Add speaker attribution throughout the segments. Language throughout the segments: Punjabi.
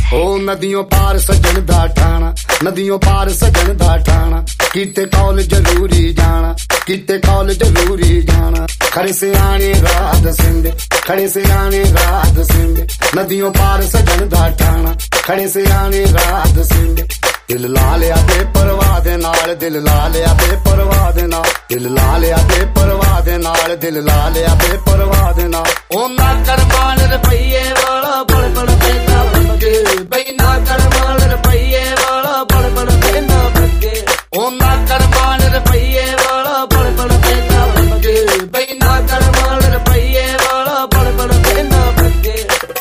Speaker 1: ਉਹ ਨਦੀਆਂ ਪਾਰ ਸੱਜਣ ਦਾ ਠਾਣਾ, ਨਦੀਆਂ ਪਾਰ ਸੱਜਣ ਦਾ ਠਾਣਾ। ਕਿਤੇ ਕਾਲਜ ਜ਼ਰੂਰੀ ਜਾਣਾ, ਕਿਤੇ ਕਾਲਜ ਜ਼ਰੂਰੀ ਜਾਣਾ। ਖੜੇ ਸਿਆਣੇ ਰਾਹ ਦਸਿੰਦੇ, ਖੜੇ ਸਿਆਣੇ ਰਾਹ ਦਸਿੰਦੇ। ਨਦੀਆਂ ਪਾਰ ਸੱਜਣ ਦਾ ਠਾਣਾ, ਖੜੇ ਸਿਆਣੇ ਰਾਹ ਦਸਿੰਦੇ। ਦਿਲ ਲਾ ਲਿਆ ਤੇ ਪਰਵਾਹ ਦੇ ਨਾਲ, ਦਿਲ ਲਾ ਲਿਆ ਤੇ ਪਰਵਾਹ ਦੇ ਨਾਲ। ਦਿਲ ਲਾ ਲਿਆ ਤੇ ਪਰਵਾਹ ਦੇ ਨਾਲ, ਦਿਲ ਲਾ ਲਿਆ ਤੇ ਪਰਵਾਹ ਦੇ ਨਾਲ।
Speaker 2: ਉਹ ਨਾ ਕਰਮਾਨ ਰੁਪਈਏ ਵਾਲਾ ਬੜ ਬੜ ਪੈਂਦਾ ਬੱਗੇ, ਬਈ ਨਾ ਕਰਮਾਨ ਰੁਪਈਏ ਵਾਲਾ ਬੜ ਬੜ ਪੈਂਦਾ ਬੱਗੇ। ਉਹ ਨਾ ਕਰਮਾਨ ਰੁਪਈਏ ਵਾਲਾ ਬੜ ਬੜ ਪੈਂਦਾ ਬੱਗੇ, ਬਈ ਨਾ ਕਰਮਾਨ ਰੁਪਈਏ ਵਾਲਾ ਬੜ ਬੜ ਪੈਂਦਾ ਬੱਗੇ।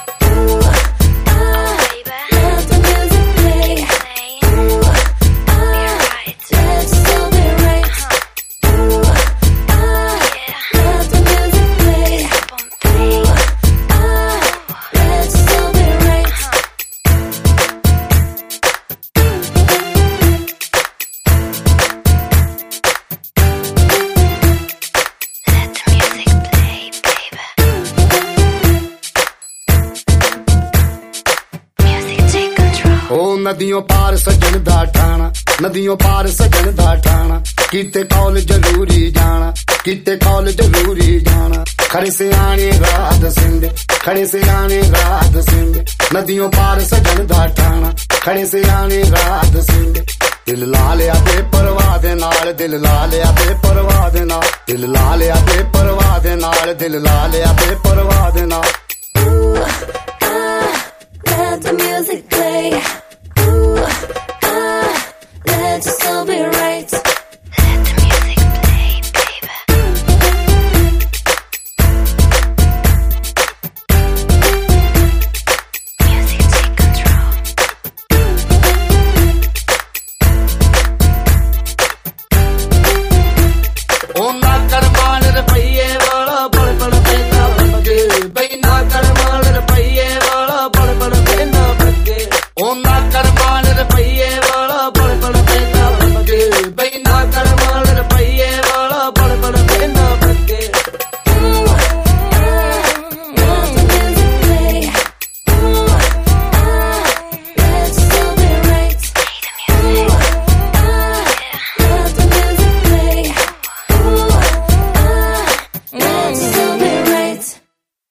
Speaker 1: ਉਹ ਨਦੀਆਂ ਪਾਰ ਸੱਜਣ ਦਾ ਠਾਣਾ, ਨਦੀਆਂ ਪਾਰ ਸੱਜਣ ਦਾ ਠਾਣਾ। ਕਿਤੇ ਕਾਲਜ ਜ਼ਰੂਰੀ ਜਾਣਾ, ਕਿਤੇ ਕਾਲਜ ਜ਼ਰੂਰੀ ਜਾਣਾ। ਖੜੇ ਸਿਆਣੇ ਰਾਹ ਦਸਿੰਦੇ, ਖੜੇ ਸਿਆਣੇ ਰਾਹ ਦਸਿੰਦੇ। ਨਦੀਆਂ ਪਾਰ ਸੱਜਣ ਦਾ ਠਾਣਾ, ਖੜੇ ਸਿਆਣੇ ਰਾਹ ਦਸਿੰਦੇ। ਦਿਲ ਲਾ ਲਿਆ ਤੇ ਪਰਵਾਹ ਦੇ ਨਾਲ, ਦਿਲ ਲਾ ਲਿਆ ਤੇ ਪਰਵਾਹ ਦੇ ਨਾਲ। ਦਿਲ ਲਾ ਲਿਆ ਤੇ ਪਰਵਾਹ ਦੇ ਨਾਲ, ਦਿਲ ਲਾ ਲਿਆ ਤੇ ਪਰਵਾਹ ਦੇ ਨਾਲ।
Speaker 3: Let the music play. Ooh, let your soul be right. Let the music play, baby. Music take control.
Speaker 2: ਉਹ ਨਾ ਕਰਮਾਨ ਰੁਪਈਏ ਵਾਲਾ ਬੜ ਬੜ ਪੈਂਦਾ ਬੱਗੇ, ਬਈ ਨਾ ਕਰਮਾਨ ਰੁਪਈਏ ਵਾਲਾ ਬੜ ਬੜ ਪੈਂਦਾ ਬੱਗੇ। ਉਹ ਨਾ ਕਰਮਾਨ ਰੁਪਈਏ ਵਾਲਾ ਬੜ ਬੜ ਪੈਂਦਾ ਬੱਗੇ, ਬਈ ਨਾ ਕਰਮਾਨ